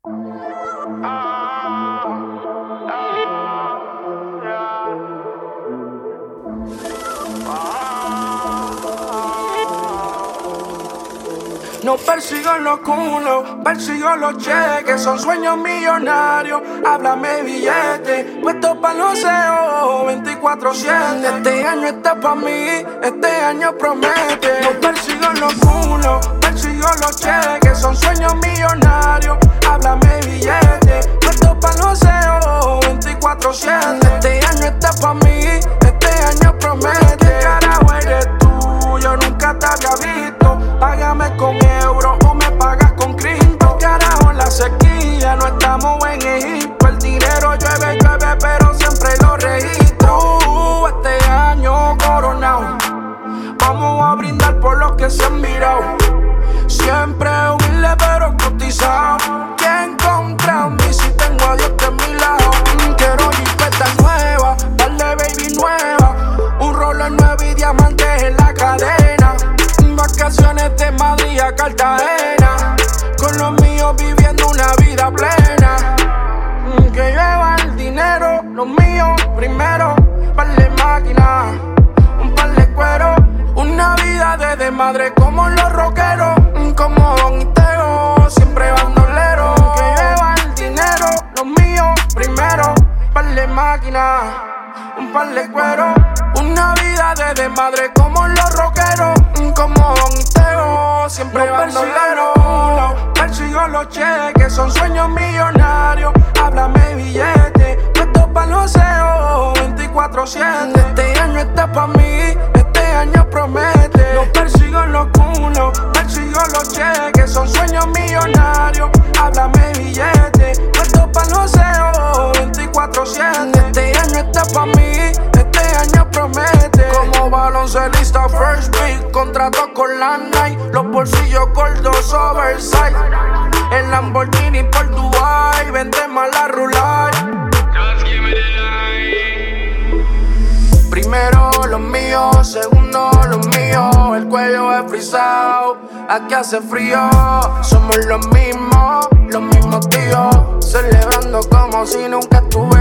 No persigo los culos, persigo los cheques. Son sueños millonarios, háblame billete. Puesto para los CEOs 24/7. Este año está pa' mí, este año promete. No persigo los culos, persigo los cheques. Son sueños millonarios, háblame billete. Puesto para los CEOs 24/7. Este año está pa' mí, este año promete. ¿Qué carajo eres tú? Yo nunca te había visto. Págame con euros o me pagas con Cristo. Carajo, en la sequía no estamos en Egipto. El dinero llueve, llueve, pero siempre lo registro. Este año coronado, vamos a brindar por los que se han virado. Siempre humilde pero cotizado. ¿Quién contra mí si tengo a Dios de mi lado? Quiero jipeta nueva, darle baby nueva. Un Rolex nuevo y diamantes en la cadena. Vacaciones de Madrid a Cartagena. Con los míos viviendo una vida plena. Que lleva el dinero, los míos primero. Par de máquinas, un par de cuero. Una vida de desmadre como los rockeros. Como Don y Tego, siempre bandolero. Que lleva el dinero, los míos primero. Par de máquinas, un par de cuero. Una vida de desmadre como los rockeros. Como Don y Tego, siempre bandolero. Persigo los cheques, son sueños millonarios. Háblame billete, puesto pa' los CEOs 24/7. Este año está pa' mí, este año promete. No persigo los culos, persigo los cheques. Son sueños millonarios, háblame billete, puesto pa' los CEOs 24/7. Este año está pa' mí, este año promete. Como baloncelista first pick, contrato con la Nike. Los bolsillos gordos oversize. El Lamborghini por Dubai, vende más la Rulay. Primero los míos, segundo los míos. El cuello es frisado, aquí hace frío. Somos los mismos tíos. Celebrando como si nunca estuve